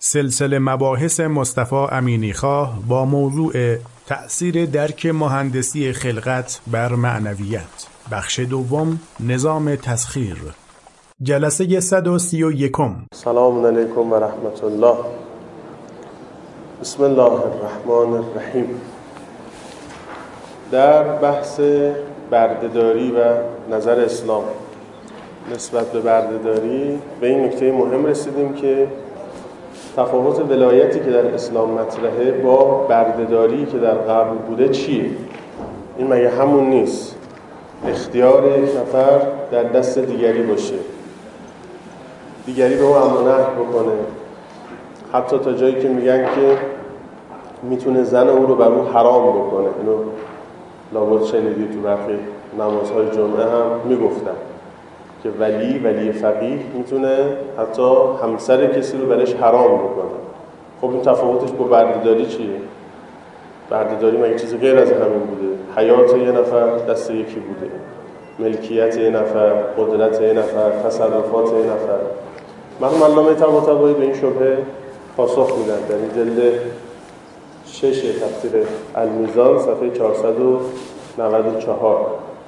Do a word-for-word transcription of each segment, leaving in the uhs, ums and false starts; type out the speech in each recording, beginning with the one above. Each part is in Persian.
سلسله مباحث مصطفی امینیخواه با موضوع تأثیر درک مهندسی خلقت بر معنویت، بخش دوم، نظام تسخیر، جلسه صد و سی و یکم. سلام علیکم و رحمت الله. بسم الله الرحمن الرحیم. در بحث بردهداری و نظر اسلام نسبت به بردهداری به این نکته مهم رسیدیم که تفاوت ولایتی که در اسلام مطرحه با بردهداری که در قبل بوده چیه؟ این مگه همون نیست اختیار یک نفر در دست دیگری باشه، دیگری به او امر و نهی بکنه، حتی تا جایی که میگن که میتونه زن او رو بر او حرام بکنه. اینو لابد شنیدید تو برخی نمازهای جمعه هم میگفتن که ولی ولی فقیه میتونه حتی همسر کسی رو برش حرام بکنه. خب این تفاوتش با بردهداری چیه؟ بردهداری مگه چیزی غیر از همین بوده؟ حیات یه نفر دست یکی بوده، ملکیت یه نفر، قدرت یه نفر، تصرفات یه نفر. مرحوم علامه طباطبایی به این شبهه پاسخ میدن در این جلد شش تفسیر المیزان صفحه چهارصد و نود و چهار.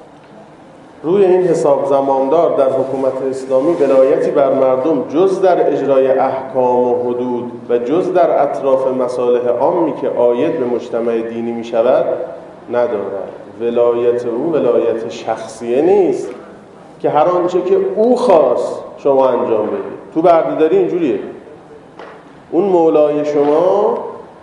روی این حساب زمامدار در حکومت اسلامی ولایتی بر مردم جز در اجرای احکام و حدود و جز در اطراف مصالح عامی که عاید به مجتمع دینی می شود ندارد. ولایت او ولایت شخصیه نیست که هر آنچه که او خواست شما انجام بدید. تو بردهداری اینجوریه، اون مولای شما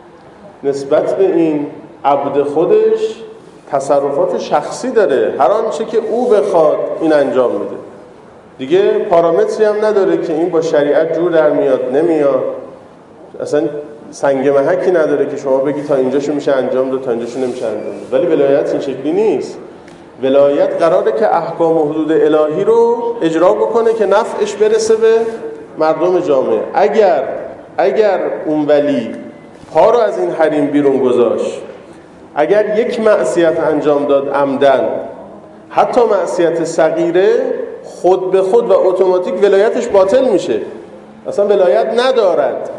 نسبت به این عبد خودش تصرفات شخصی داره، هر آنچه که او بخواد این انجام میده. دیگه پارامتری هم نداره که این با شریعت جور در میاد نمیاد، اصلا سنگ محکی نداره که شما بگی تا اینجاشو میشه انجام داد تا اینجاشو نمیشه انجام داد. ولی ولایت این شکلی نیست. ولایت قراره که احکام و حدود الهی رو اجرا بکنه که نفعش برسه به مردم جامعه. اگر اگر اون ولی پا رو از این حریم بیرون گذاشت، اگر یک معصیت انجام داد عمدن، حتی معصیت صغیره، خود به خود و اتوماتیک ولایتش باطل میشه، اصلا ولایت ندارد.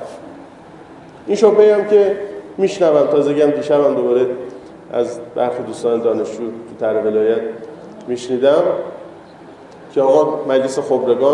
این شبهه هم که میشنوم، تازگی هم دیشبم دوباره از برخی دوستان دانشجو تو طرح ولایت میشنیدم که آقا مجلس خبرگان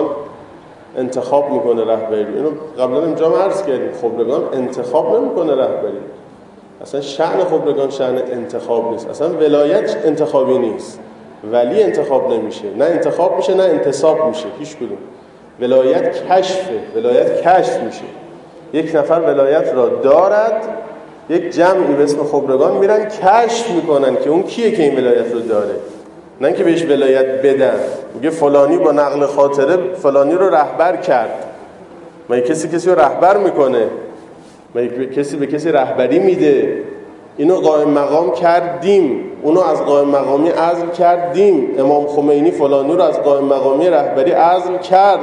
انتخاب میکنه رهبری. اینو قبلا اینجا هم عرض کردیم، خبرگان انتخاب نمیکنه رهبری. اصلا شأن خبرگان شأن انتخاب نیست، اصلا ولایت انتخابی نیست. ولی انتخاب نمیشه، نه انتخاب میشه نه انتصاب میشه، هیچ کدوم. ولایت کشفه، ولایت کشف میشه. یک نفر ولایت را دارد، یک جمعی به اسم خبرگان میرن کشف میکنن که اون کیه که این ولایت رو داره، نه اینکه بهش ولایت بدن. میگه فلانی با نقل خاطره فلانی رو رهبر کرد. مگه کسی کسی رو رهبر میکنه؟ مگه کسی به کسی رهبری میده؟ اینو قائم مقام کردیم، اونو از قائم مقامی عزل کردیم. امام خمینی فلانی رو از قائم مقامی رهبری عزل کرد.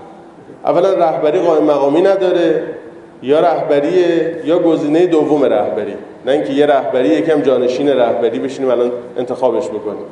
اولا رهبری قائم مقامی نداره، یا رهبریه یا گزینه دوم رهبری، نه اینکه یه رهبری یکم جانشین رهبری بشینیم الان انتخابش بکنیم.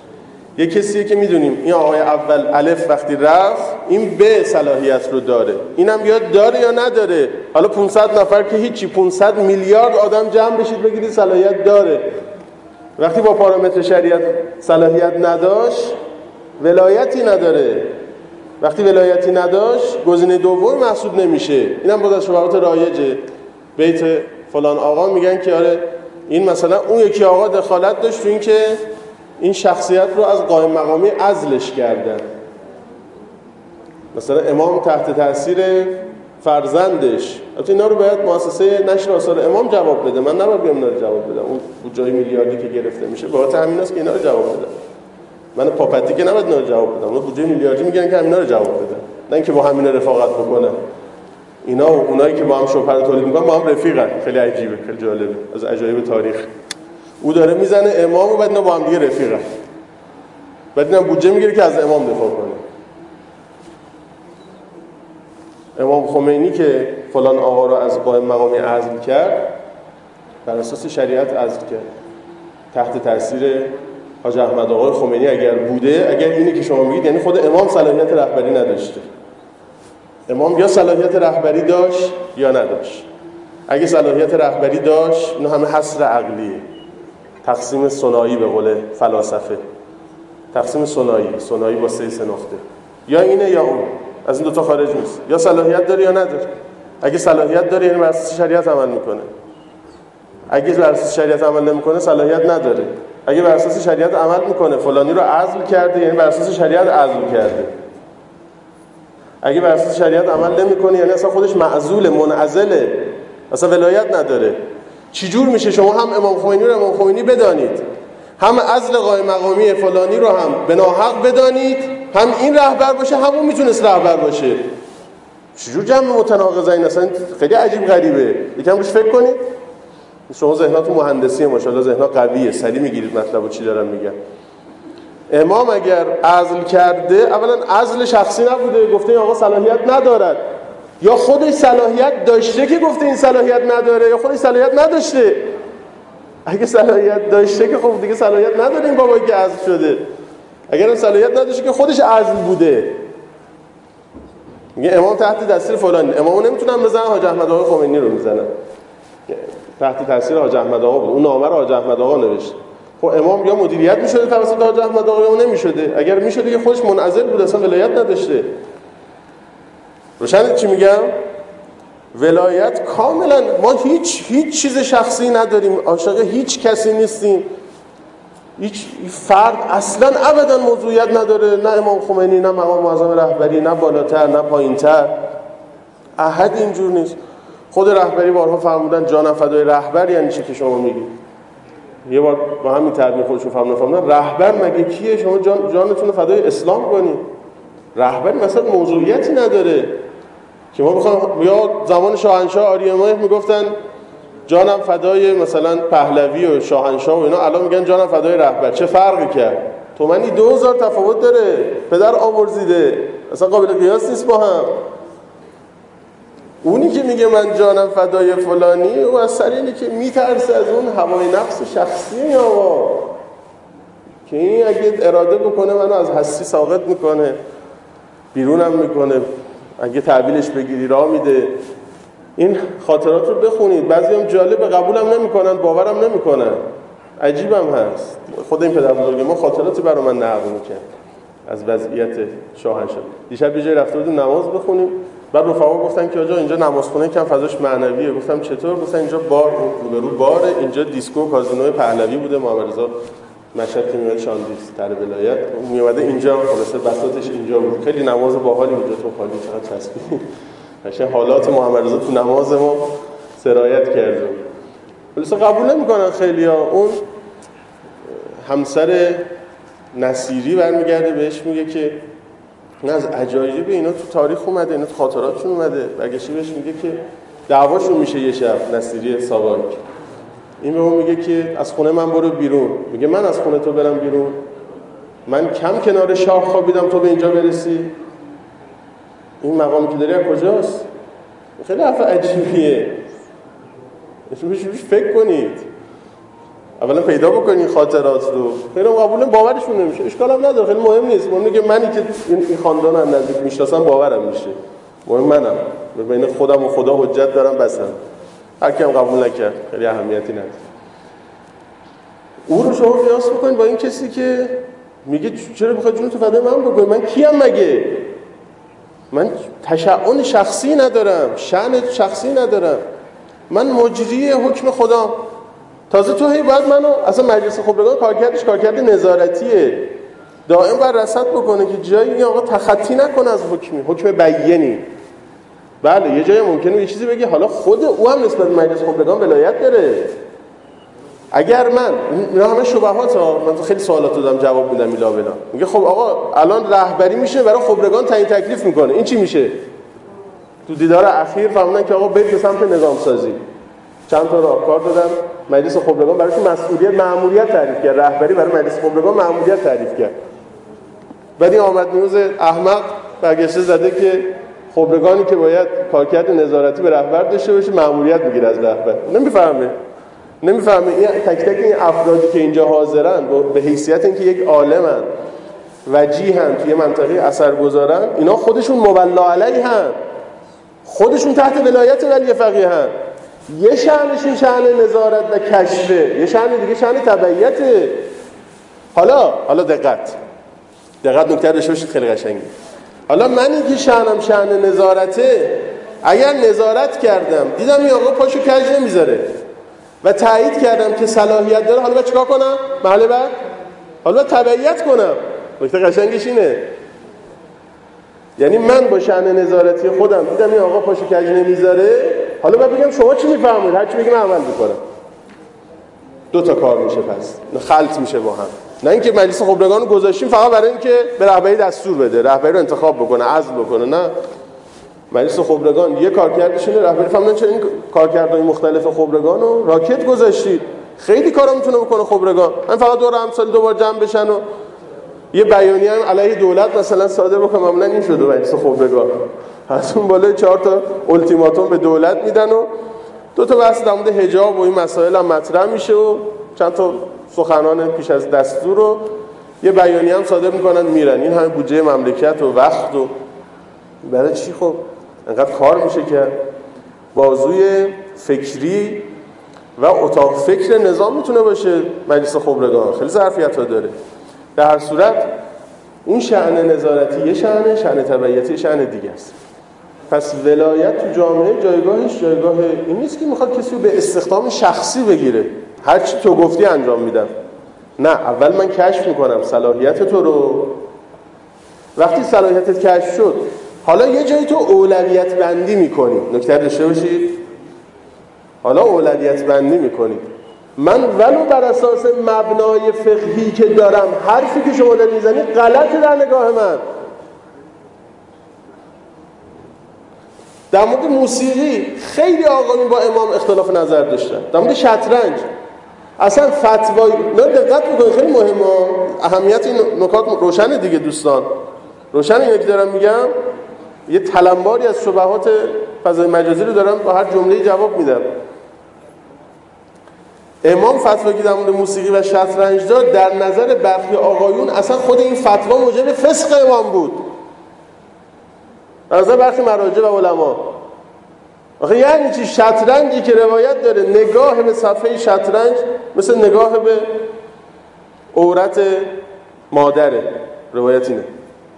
یه کسیه که میدونیم این آقای اول الف وقتی رفت این به صلاحیت رو داره، اینم بیاد داره یا نداره. حالا پانصد نفر که هیچی، پانصد میلیارد آدم جمع بشید بگیرید صلاحیت داره. وقتی با پارامتر شریعت صلاحیت نداشت ولایتی نداره. وقتی ولایتی نداشت گزینه دوم محسوب نمیشه. اینم بود از شبهات رایجه. بیت فلان آقا میگن که آره این مثلا اون یکی آقا دخالت داشت تو این که این شخصیت رو از قائم مقامی عزلش کردن. مثلا امام تحت تاثیر فرزندش، البته اینا رو باید مؤسسه نشر آثار امام جواب بده، من نباید بیام اینا رو جواب بدم. اون بودجه میلیاردی که گرفته میشه بابت همین است که اینا رو جواب بدم. من پاپتی که نباید اینا رو جواب بدم. اون بودجه میلیاردی میگن که همینا رو جواب بدن، نه اینکه با همین رفاقت بکنه. اینا و اونایی که با هم شبهه رو تولید میکنن با هم رفیقن. خیلی عجیبه، خیلی جالبه، از عجایب تاریخ. او داره میزنه امام و بعد اینا با هم دیگه رفیقن. بعد اینا بودجه میگیره که از امام دفاع کنه. امام خمینی که فلان آقا رو از قائم مقامی عزل کرد، بر اساس شریعت عزل کرد، تحت تاثیر حاج احمد آقای خمینی اگر بوده، اگر اینی که شما میگید یعنی خود امام صلاحیت رهبری نداشته. امام یا صلاحیت رهبری داشت یا نداشت. اگه صلاحیت رهبری داشت، اینو همه حصر عقلیه، تقسیم ثنایی به قول فلاسفه، تقسیم ثنایی، ثنایی با سه سه نقطه، یا اینه یا اون، از این دوتا خارج نیست. یا صلاحیت داره یا نداره. اگه صلاحیت داره یعنی بر اساس شریعت عمل میکنه، اگه بر اساس شریعت عمل نمیکنه صلاحیت نداره. اگه بر اساس شریعت عمل میکنه، فلانی رو عزل کرده یعنی بر اساس شریعت عزل کرده. اگه بر اساس شریعت عمل نمیکنه یعنی اصلا خودش معزول، منعزله، اصلا ولایت نداره. چی جور میشه شما هم امام خمینی رو امام خمینی بدانید، هم عزل قائم مقامی فلانی رو هم به ناحق بدانید، هم این رهبر باشه همون میتونست رهبر باشه؟ چجور جمع متناقضه این؟ اصلا خیلی عجیب غریبه. یکم روش فکر کنید. شما ذهناتون مهندسیه ماشاءالله، ذهنات قویه، سریع میگیرید مطلبو چی دارم میگم. امام اگر عزل کرده، اولا عزل شخصی نبوده، گفته این آقا صلاحیت ندارد، یا خودش صلاحیت داشته که گفته این صلاحیت نداره، یا خودش صلاحیت نداشته. اگه صلاحیت داشته که خب دیگه صلاحیت نداره این بابایی که عزل شده. اگر این صلاحیت نداشته که خودش عزل بوده. میگه امام تحت تاثیر فلانی، امامو نمیتونن بزنن، حاج احمد آقا خمینی رو میزنن. تحت تاثیر حاج احمد آقا بود، اون نامه رو حاج احمد آقا نوشت. خب امام یا مدیریت میشده توسط حاج احمد آقا یا نمیشده. اگر میشده که خودش منعزل بود، اصلا ولایت نداشته. روشن چی میگم؟ ولایت کاملا، ما هیچ هیچ چیز شخصی نداریم، عاشق هیچ کسی نیستیم. هیچ فرد اصلا ابدا موضوعیت نداره، نه امام خمینی، نه مقام معظم رهبری، نه بالاتر نه پایینتر. احد اینجور نیست. خود رهبری بارها فرمودن جانم فدای رهبر یعنی چی که شما میگید. یه بار با همین تعبیر خودشون فهمیدن فرمودن رهبر مگه کیه؟ شما جان جانتون فدای اسلام کنید. رهبر مثلا موضوعیتی نداره که ما بخوام. یا زمان شاهنشاه آریامایه میگفتن جانم فدای مثلا پهلوی و شاهنشاه و اینا، الان میگن جانم فدای رهبر. چه فرقی کرد؟ تومنی دو هزار تفاوت داره، پدر آمرزیده، اصلا قابل قیاس نیست با هم. اونی که میگه من جانم فدای فلانی، او از سر اینه که میترسه از اون هوای نفس شخصی آقا، که این اگه اراده بکنه منو از هستی ساقط میکنه، بیرونم میکنه، اگه تعبیلش بگیری راه میده. این خاطرات رو بخونید، بعضی هم جالب قبولم نمیکنن، باورم نمیکنن، عجیبم هست. خود این پدر بزرگ ما خاطراتی برای من نقل میکنه از وضعیت شاهنشاه. دیشب یه جای رفته بودیم نماز بخونیم، بعد رفقا گفتن که آجا اینجا نمازخونه کم فضاش معنویه. گفتم چطور؟ گفتن اینجا بار روبرو باره، اینجا دیسکو و کازینوی پهلوی بوده، محمد رضا مشهد که میاد شاندیس تر ولایت میومده اینجا، خلاصه بساطش اینجا بود. خیلی نماز باحالی اونجا تو خالی چقدر چسبید. قشنگ حالات محمد رضا تو نماز ما سرایت کرده. ولی قبول نمیکنن خیلیا. اون همسر نصیری برمیگرده بهش میگه که این از عجایب اینا تو تاریخ اومده، اینا تو خاطراتشون اومده. برگشته بهش میگه که دعواشون میشه یه شب، نصیری ساواک. این به اون میگه که از خونه من برو بیرون. میگه من از خونه تو برم بیرون؟ من کم کنار شاه خوابیدم تو به اینجا برسی؟ این مقامی که داری از کجاست؟ خیلی حرف عجیبیه. روش فکر کنید، اولا پیدا بکنید خاطرات رو. خیلی قبول باورشون نمیشه، اشکال هم نداره، خیلی مهم نیست. مهم اینه که منی که این خاندان هم نزدیک میشناسم باورم میشه. مهم منم، بین خودم و خدا حجت دارم بسم. هر کی هم قبول نکرد خیلی اهمیتی نداره. او رو شما قیاس بکنید با این کسی که میگه چرا بخوای جون تو فدای من بکنی؟ من کیم مگه؟ من تشعن شخصی ندارم، شأن شخصی ندارم، من مجری حکم خدا. تازه تو هی باید منو، اصلا مجلس خبرگان کارکردش کارکرد نظارتیه، دائم باید رصد بکنه که جایی این آقا تخطی نکنه از حکمی، حکم بیینی. بله یه جایی ممکنه یه چیزی بگه، حالا خود او هم نسبت به مجلس خبرگان ولایت داره. اگر من اینا همه شبهات ها، من خیلی سوالات دادم جواب میدم ایلا بلا. میگه خب آقا الان رهبری میشه برای خبرگان تعیین تکلیف میکنه، این چی میشه؟ تو دیدار اخیر فهمیدن که آقا برید به سمت نظام سازی. چند تا راهکار دادن، مجلس خبرگان براشون مسئولیت مأموریت تعریف کرد، رهبری برای مجلس خبرگان مأموریت تعریف کرد. بعد این آمد نیوز احمق برگشته زده که خبرگانی که باید کارکرد نظارتی به رهبر داشته باشه مأموریت میگیره از رهبر. نمیفهمه نمیفهمه این تک تک این افرادی که اینجا حاضرن به حیثیت اینکه یک عالمن، وجیهن، توی منطقه اثر گذارن، اینا خودشون مولا علیهن. خودشون تحت ولایت ولی فقیه هم. یه شأنشون شأن نظارت و کشفه، یه شأن دیگه شأن تبعیته. حالا حالا دقت دقت نکته داشته باشید خیلی قشنگه. حالا منی که شأنم شأن نظارته، اگر نظارت کردم دیدم این آقا پاشو کج نمیذاره و تایید کردم که صلاحیت داره، حالا باید چیکار کنم؟ محل بعد حالا تبعیت کنم. نکته قشنگش اینه، یعنی من با شأن نظارتی خودم دیدم این آقا پاشو کج نمیذاره، حالا باید بگم شما چی میفهمید؟ هر چی بگم عمل میکنم. دو تا کار میشه، پس خلط میشه با هم. نه اینکه مجلس خبرگان رو گذاشتیم فقط برای اینکه به رهبری دستور بده، رهبری رو انتخاب بکنه، عزل بکنه. نه، مجلس خبرگان یه کارکردشونه، رهبری فهمیدن چرا این کارکردهای مختلف خبرگان رو راکت گذاشتید. خیلی کارا میتونه بکنه خبرگان، من فقط دور همسال دوبار جمع بشن و یه بیانیه هم علیه دولت مثلا صادر بکنه. معمولا این شده مجلس خبرگان، از اون بالا چهار تا التیماتوم به دولت میدن و دو تا بحث در مورد حجاب و این مسائل هم مطرح میشه و چند تا سخنان پیش از دستور رو یه بیانیه هم صادر میکنن میرن. این همه بودجه مملکت و وقت و برای چی؟ خب انقدر کار میشه که بازوی فکری و اتاق فکر نظام میتونه باشه مجلس خبرگان. خیلی ظرفیت‌ها داره. در هر صورت اون شأن نظارتی یه شأن، شأن تبعیتی یه شأن دیگه است. پس ولایت تو جامعه جایگاهش جایگاه این نیست که میخواد کسی رو به استخدام شخصی بگیره، هر چی تو گفتی انجام میدم. نه، اول من کشف میکنم صلاحیت تو رو. وقتی صلاحیتت کشف شد، حالا یه جایی تو اولویت بندی میکنی. نکته داشته باشید، حالا اولویت بندی میکنی. من ولو بر اساس مبنای فقهی که دارم حرفی که شما داری میزنی غلطه در نگاه من. در مورد موسیقی خیلی آقایون با امام اختلاف نظر داشتن. در مورد شطرنج اصلا فتوای نه، دقت بکنید خیلی مهمه، اهمیت این نکات روشنه دیگه دوستان. روشن اینه که دارم میگم، یه تلمباری از شبهات فضای مجازی رو دارم با هر جمله جواب میدم. امام فتوا که در مورد موسیقی و شطرنج داد، در نظر برخی آقایون اصلا خود این فتوا موجب فسق امام بود، در نظر برخی مراجع و علما. آخه یعنی چی؟ شطرنجی که روایت داره نگاه به صفحه شطرنج مثل نگاه به عورت مادره، روایت اینه.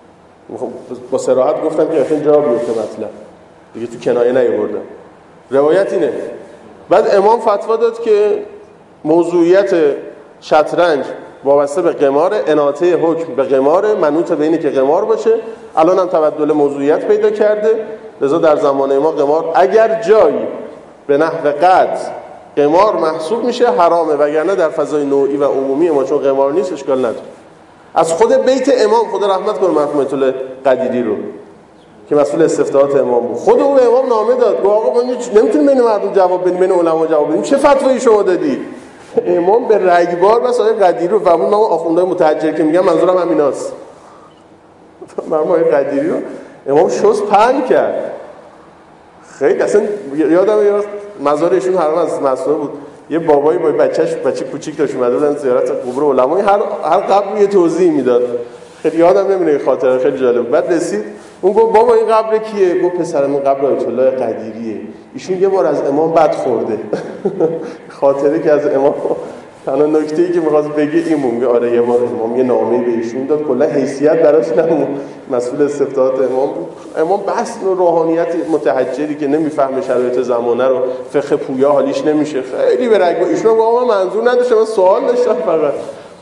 با صراحت گفتم که اصلا جا بیفته مطلب دیگه، تو کنایه نیاوردم. روایت اینه. بعد امام فتوا داد که موضوعیت شطرنج وابسته به قمار، اناطه حکم به قمار، منوط به اینه که قمار باشه. الان هم تبدل موضوعیت پیدا کرده، لذا در زمان ما قمار اگر جایی به نحو قطع قمار محسوب میشه حرامه، وگرنه در فضای نوعی و عمومی ما چون قمار نیست اشکال نداره. از خود بیت امام، خدا رحمت کنه مرحوم آیت الله قدیری رو که مسئول استفتاحات امام بود، خود اون امام نامه داد، گفت آقا ما نمیتونیم بین مردم جواب بدیم، بین علما جواب بدیم، چه فتوایی شما دادی؟ امام به رگبار بس آیه قدیری رو فهمون. من آخوندهای متحجر که میگم منظورم همیناست. مرحوم آیه قدیری رو امام شست پهن کرد. خیلی اصلا یادم یه مزار ایشون حرم از مسئول بود، یه بابایی با بچهش، بچه کوچیک داشت اومده بودن زیارت قبور علما، هر هر قبر یه توضیح میداد. خیلی یادم نمیاد این خاطره، خیلی جالب. بعد رسید اون گفت بابا این قبر کیه؟ گفت پسرم این قبر آیت الله قدیریه، ایشون یه بار از امام بد خورده. خاطره که از امام تنها نکته‌ای که می‌خواست بگه این بود، آره یه بار امام یه نامه‌ای به ایشون داد، کلا حیثیت براش نمون، مسئول استفتاحات امام. امام بس روحانیت متحجری که نمیفهمه شرایط زمانه رو، فقه پویا حالیش نمیشه، خیلی به رگ ایشون گفت من منظور نداشتم، من سوال داشتم فقط.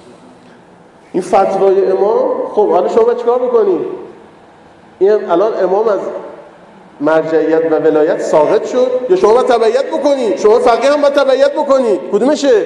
این فتوای امام. خب حالا شما چیکار بکنید؟ این الان امام از مرجعیت و ولایت ساقط شد، یا شما باید تبعیت بکنید؟ شما فقیه هم باید تبعیت بکنید، کدومشه؟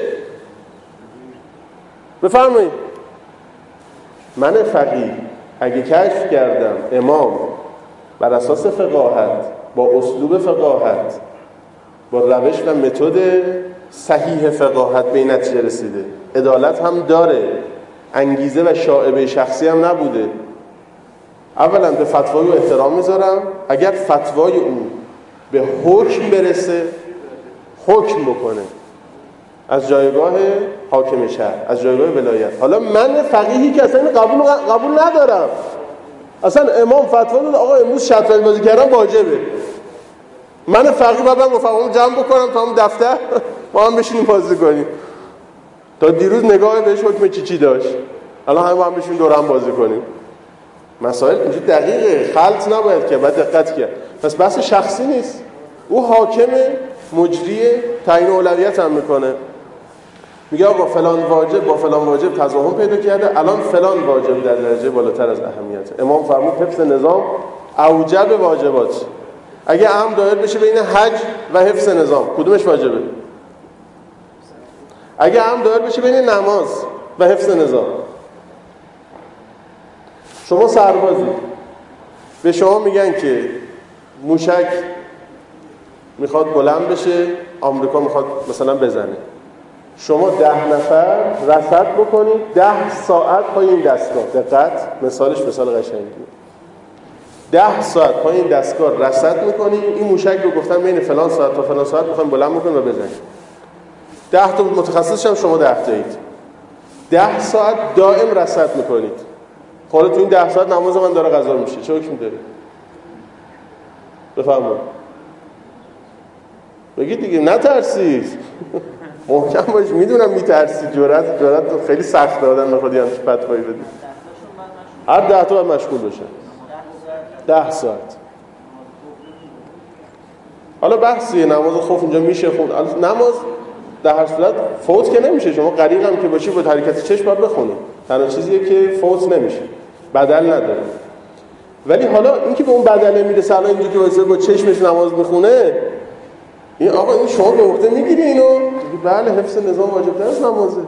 بفرمایید. من فقیه اگه کشف کردم امام بر اساس فقاهت، با اسلوب فقاهت، با روش و متد صحیح فقاهت به این نتیجه رسیده، عدالت هم داره، انگیزه و شائبه شخصی هم نبوده، اولا به فتوای او احترام میذارم. اگر فتوای او به حکم برسه، حکم بکنه از جایگاه حاکم شهر، از جایگاه ولایت. حالا من فقیهی که اصلا قبول قبول ندارم، اصلا امام فتوا داد آقا امروز شطرنج بازی کردن واجبه، من فقیه بعدم رفقامو جمع بکنم تا هم دفتر ما هم بشینیم بازی کنیم. تا دیروز نگاه بهش حکم چی چی داشت، الان همه با هم بشینیم دور هم بازی کنیم. مسائل اینجوری دقیقه، خلط نباید که بعد دقت کرد. پس بحث شخصی نیست، او حاکم مجری تعیین اولویت هم میکنه، میگه آقا فلان واجب با فلان واجب تضاهم پیدا کرده، الان فلان واجب در درجه بالاتر از اهمیت. امام فرمود حفظ نظام اوجب واجبات. اگه امر دایر بشه بین حج و حفظ نظام کدومش واجبه؟ اگه امر دایر بشه بین نماز و حفظ نظام. شما سربازی به شما میگن که موشک میخواد بلند بشه، آمریکا میخواد مثلا بزنه، شما ده نفر رصد بکنید ده ساعت پای این دستگاه. دقت، مثالش مثال قشنگیه. ده ساعت پای این دستگاه رصد میکنید، این موشک رو گفتن بین فلان ساعت تا فلان ساعت میخوایم بلند بکنید و بزنید. ده تا متخصصش هم شما ده تایید. ده ساعت دائم رصد میکنید. حالا تو این ده ساعت نماز من داره قضا میشه، چه حکمی داره؟ بفرمایید. بگید دیگه، نترسید. محکم باش، میدونم میترسید. جرأت جرأت خیلی سخته آدم بخواد یه همچین فتوایی بده. هر ده تا باید مشغول بشه. ده ساعت. حالا بحثیه نماز خوف اینجا میشه خود. نماز در هر صورت فوت که نمیشه. شما غریق هم که باشی با حرکت چشم باید بخونی. تنها چیزیه که فوت نمیشه. بدل نداره. ولی حالا اینکه به اون بدله میرسه، الان اینجا که واسه با چشمش نماز میخونه، این آقا این شما به عهده میگیری اینو؟ بله حفظ نظام واجب‌تر از نمازه.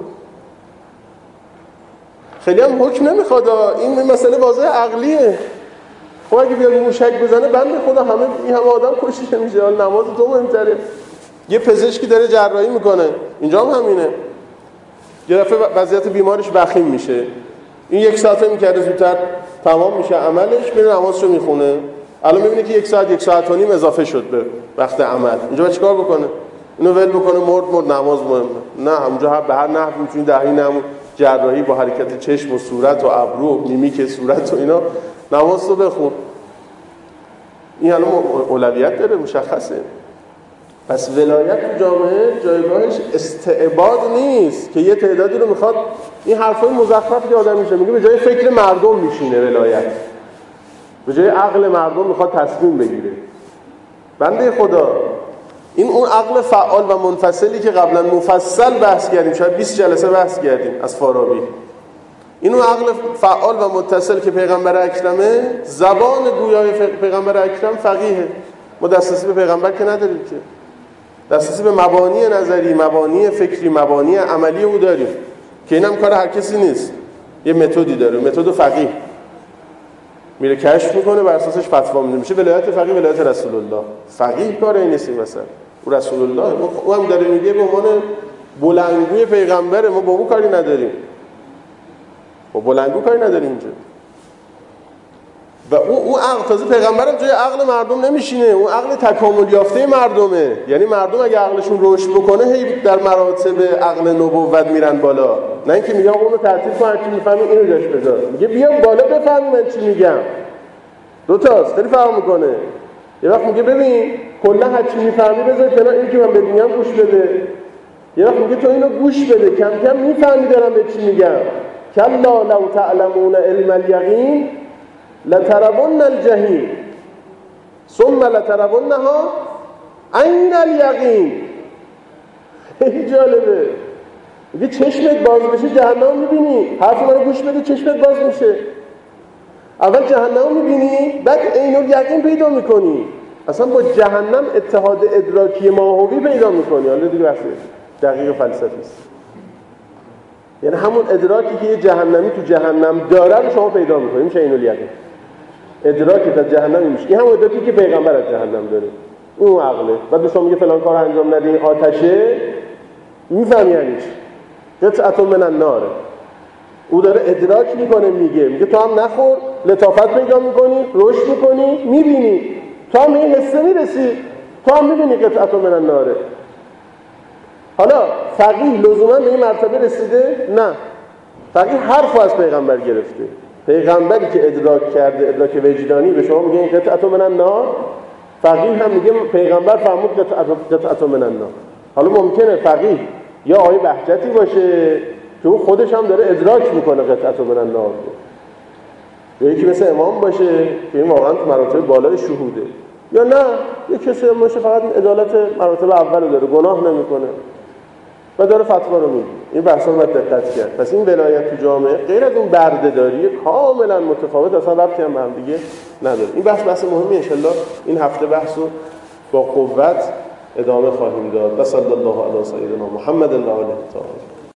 خیلی هم حکم نمیخواد، این مسئله واضح عقلیه. خب اگه بیاد موشک بزنه بنده خدا همه این همه آدم کشته میشه، حالا نماز تو مهمتره. یه پزشکی داره جراحی میکنه، اینجا هم همینه. یه دفعه وضعیت بیمارش وخیم میشه، این یک ساعته میکرده زودتر تمام میشه عملش، میره نمازشو میخونه. الان میبینه که یک ساعت یک ساعت و نیم اضافه شد به وقت عمل. اینجا باید چیکار بکنه؟ اینو ول بکنه مرد مرد نماز مهمه؟ نه، اونجا به هر نحو میتونی دهی نمو جراحی با حرکت چشم و صورت و ابرو و میمیک صورت و اینا نماز رو بخون. این الان اولویت داره، مشخصه. پس ولایت تو جامعه جایگاهش استعباد نیست که یه تعدادی رو میخواد. این حرفای مزخرف که آدم میشه، میگه به جای فکر مردم میشینه ولایت، به جای عقل مردم میخواد تصمیم بگیره. بنده خدا، این اون عقل فعال و منفصلی که قبلا مفصل بحث کردیم، شاید بیست جلسه بحث کردیم از فارابی، این اون عقل فعال و متصل که پیغمبر اکرمه، زبان گویای پیغمبر اکرم فقیه. ما دسترسی به پیغمبر که نداریم، که دسترسی به مبانی نظری، مبانی فکری، مبانی عملی او داریم که اینم کار هر کسی نیست. یه متدی داره، متد فقیه، میره کشف میکنه، بر اساسش فتوا میده، میشه ولایت فقیه، ولایت رسول الله. فقیه کار این نیست مثلا، او رسول الله، او هم داره میگه به عنوان بلندگوی پیغمبره، ما با او کاری نداریم، با بلندگو کاری نداریم اینجا. و او او عقل، تازه پیغمبرم جای عقل مردم نمیشینه، اون عقل تکامل یافته مردمه. یعنی مردم اگه عقلشون رشد بکنه هی در مراتب عقل نبوت میرن بالا، نه اینکه میگم اونو تعطیل کن هر چی میفهمی اینو جاش بذار. میگه بیا بالا بفهمی من چی میگم. دو تاست، خیلی فرق میکنه. یه وقت میگه ببین کلا هر چی میفهمی بذار کنار، این که من بهت میگم گوش بده. یه وقت میگه تو اینو گوش بده، کم کم میفهمی دارم به چی میگم. کلا لو تعلمون علم الیقین لترون الجحیم ثم لترونها عین الیقین. خیلی جالبه. میگه چشمت باز بشه جهنم میبینی، حرف منو گوش بده چشمت باز میشه. اول جهنم میبینی، بعد عین الیقین پیدا میکنی. اصلا با جهنم اتحاد ادراکی ماهوی پیدا میکنی. حالا دیگه بحث دقیق فلسفی است. یعنی همون ادراکی که یه جهنمی تو جهنم داره رو شما پیدا میکنی، میشه عین الیقین. ادراکی تا جهنم میشه. این همون ادراکی که پیغمبر از جهنم داره. اون عقله. بعد شما میگه فلان کار انجام ندی، آتشه، میفهمی یعنی چی؟ قطعه من النار. او داره ادراک میکنه، میگه میگه تو هم نخور، لطافت پیدا میکنی، رشد میکنی، میبینی، تو هم این حسه میرسی، تو هم میبینی قطعه من النار. حالا فقیه لزوما به این مرتبه رسیده؟ نه. فقیه حرفو از پیغمبر گرفته. پیغمبری که ادراک کرده، ادراک وجدانی، به شما میگه این قطعه من النار، فقیه هم میگه پیغمبر فرمود قطعه من النار. حالا ممکنه فقیه یا آقای بهجتی باشه که اون خودش هم داره ادراک میکنه قطعه من النار، یا یکی مثل امام باشه که این واقعا تو مراتب بالای شهوده، یا نه یه کسی باشه فقط عدالت مراتب اول داره، گناه نمیکنه و داره فتوا رو میده. این بحثا رو باید دقت کرد. پس این ولایت تو جامعه غیر از اون بردهداری کاملا متفاوت، اصلا ربطی هم به هم دیگه نداره. این بحث بحث مهمی، ان شاءالله این هفته بحث رو با قوت ادامه خواهیم داد. صلی الله علی سیدنا محمد و آله الطاهرین.